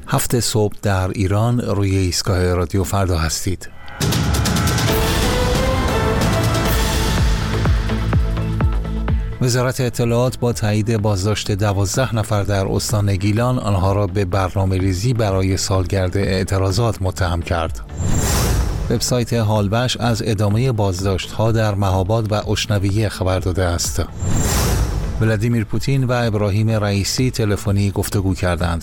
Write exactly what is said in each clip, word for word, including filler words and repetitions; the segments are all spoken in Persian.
هفت صبح در ایران روی ایستگاه رادیو فردا هستید. وزارت اطلاعات با تایید بازداشت دوازده نفر در استان گیلان آنها را به برنامه‌ریزی برای سالگرد اعتراضات متهم کرد. وبسایت حالبش از ادامه بازداشت‌ها در مهاباد و اشنویه خبر داده است. ولادیمیر پوتین و ابراهیم رئیسی تلفنی گفتگو کردند.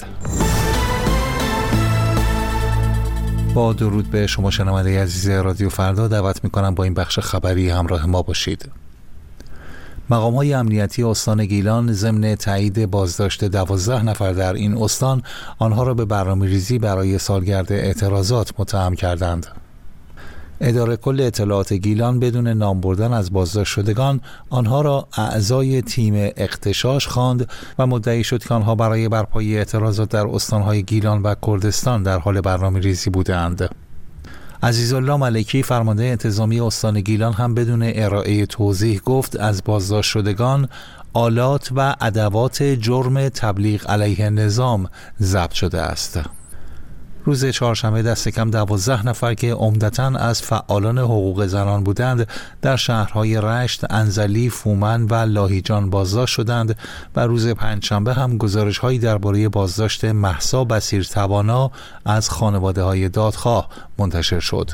با درود به شما شنونده عزیز رادیو فردا، دعوت می‌کنم با این بخش خبری همراه ما باشید. مقام‌های امنیتی استان گیلان ضمن تایید بازداشت دوازده نفر در این استان آنها را به برنامه‌ریزی برای سالگرد اعتراضات متهم کردند. اداره کل اطلاعات گیلان بدون نام بردن از بازداشت شدگان آنها را اعضای تیم اغتشاش خواند و مدعی شد که آنها برای برپایی اعتراضات در استان‌های گیلان و کردستان در حال برنامه‌ریزی بودند. عزیزالله ملکی فرمانده انتظامی استان گیلان هم بدون ارائه توضیح گفت از بازداشت شدگان آلات و ادوات جرم تبلیغ علیه نظام ضبط شده است. روز چهارشنبه دست کم دوازده نفر که عمدتاً از فعالان حقوق زنان بودند در شهرهای رشت، انزلی، فومن و لاهیجان بازداشت شدند و روز پنجشنبه هم گزارش‌هایی درباره بازداشت مهسا بصیرتوانا از خانواده‌های دادخواه منتشر شد.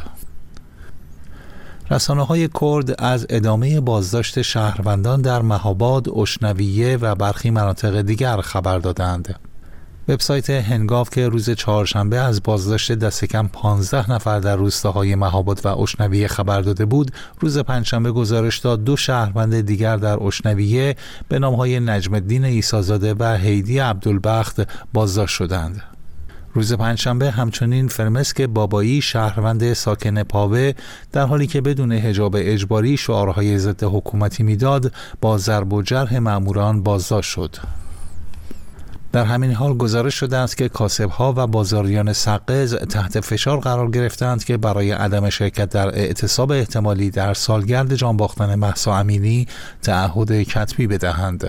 رسانه‌های کرد از ادامه بازداشت شهروندان در مهاباد، اشنویه و برخی مناطق دیگر خبر دادند. وبسایت هنگاو که روز چهارشنبه از بازداشت دست کم پانزده نفر در روستاهای مهاباد و اشنویه خبر داده بود، روز پنجشنبه گزارش داد دو شهروند دیگر در اشنویه به نام‌های نجم الدین عیسی‌زاده و هیدی عبدالبخت بازداشت شدند. روز پنجشنبه همچنین فرمسک بابایی شهروند ساکن پاوه در حالی که بدون حجاب اجباری شعارهای ضد حکومتی میداد با ضرب و جرح ماموران بازداشت شد. در همین حال گزارش شده است که کاسب‌ها و بازاریان سقز تحت فشار قرار گرفتند که برای عدم شرکت در اعتصاب احتمالی در سالگرد جانباختن مهسا امینی تعهد کتبی بدهند.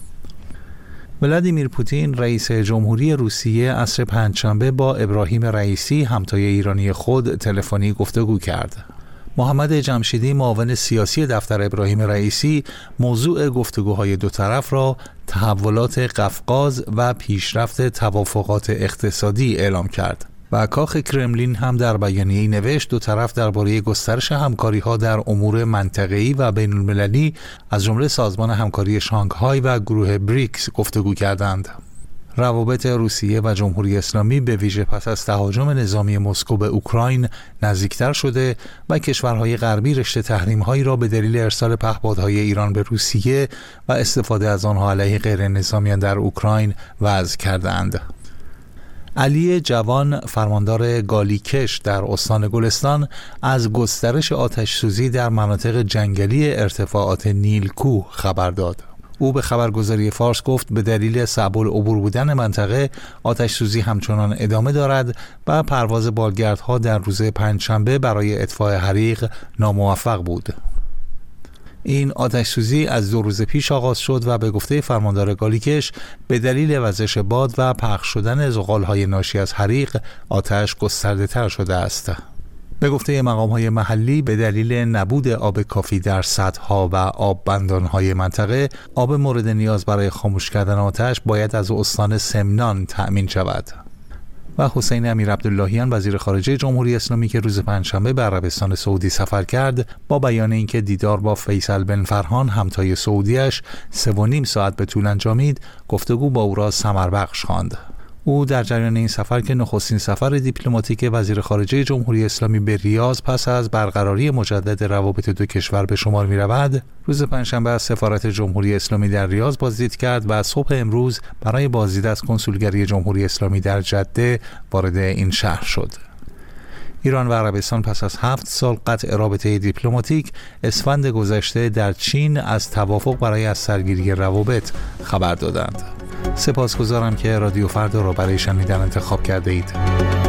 ولادیمیر پوتین رئیس جمهوری روسیه عصر پنجشنبه با ابراهیم رئیسی همتای ایرانی خود تلفنی گفتگو کرد. محمد جمشیدی معاون سیاسی دفتر ابراهیم رئیسی موضوع گفتگوهای دو طرف را تحولات قفقاز و پیشرفت توافقات اقتصادی اعلام کرد و کاخ کرملین هم در بیانیه‌ای نوشت دو طرف درباره گسترش همکاری‌ها در امور منطقه‌ای و بین‌المللی از جمله سازمان همکاری شانگهای و گروه بریکس گفتگو کردند. روابط روسیه و جمهوری اسلامی به ویژه پس از تهاجم نظامی مسکو به اوکراین نزدیکتر شده و کشورهای غربی رشته تحریم‌هایی را به دلیل ارسال پهپادهای ایران به روسیه و استفاده از آنها علیه غیر نظامیان در اوکراین وضع کردند. علی جوان فرماندار گالیکش در استان گلستان از گسترش آتش‌سوزی در مناطق جنگلی ارتفاعات نیلکوه خبر داد. او به خبرگزاری فارس گفت به دلیل صعب العبور بودن منطقه آتش‌سوزی همچنان ادامه دارد و پرواز بالگردها در روز پنجشنبه برای اطفاء حریق ناموفق بود. این آتش‌سوزی از دو روز پیش آغاز شد و به گفته فرماندار گالیکش به دلیل وزش باد و پخش شدن زغال‌های ناشی از حریق آتش گسترده‌تر شده است. به گفته مقام‌های محلی به دلیل نبود آب کافی در سدها و آب بندان‌های منطقه، آب مورد نیاز برای خاموش کردن آتش باید از استان سمنان تأمین شود. و حسین امیرعبداللهیان وزیر خارجه جمهوری اسلامی که روز پنجشنبه به عربستان سعودی سفر کرد، با بیان اینکه دیدار با فیصل بن فرهان همتای سعودیش سه و نیم ساعت به طول انجامید، گفتگو با او را ثمربخش خواند. او در جریان این سفر که نخستین سفر دیپلماتیک وزیر خارجه جمهوری اسلامی به ریاض پس از برقراری مجدد روابط دو کشور به شمار می رود، روز پنجشنبه از سفارت جمهوری اسلامی در ریاض بازدید کرد و صبح امروز برای بازدید از کنسولگری جمهوری اسلامی در جده وارد این شهر شد. ایران و عربستان پس از هفت سال قطع رابطه دیپلماتیک اسفند گذشته در چین از توافق برای از سرگیری روابط خبر دادند. سپاسگزارم که رادیو فردا را برای شنیدن انتخاب کرده اید.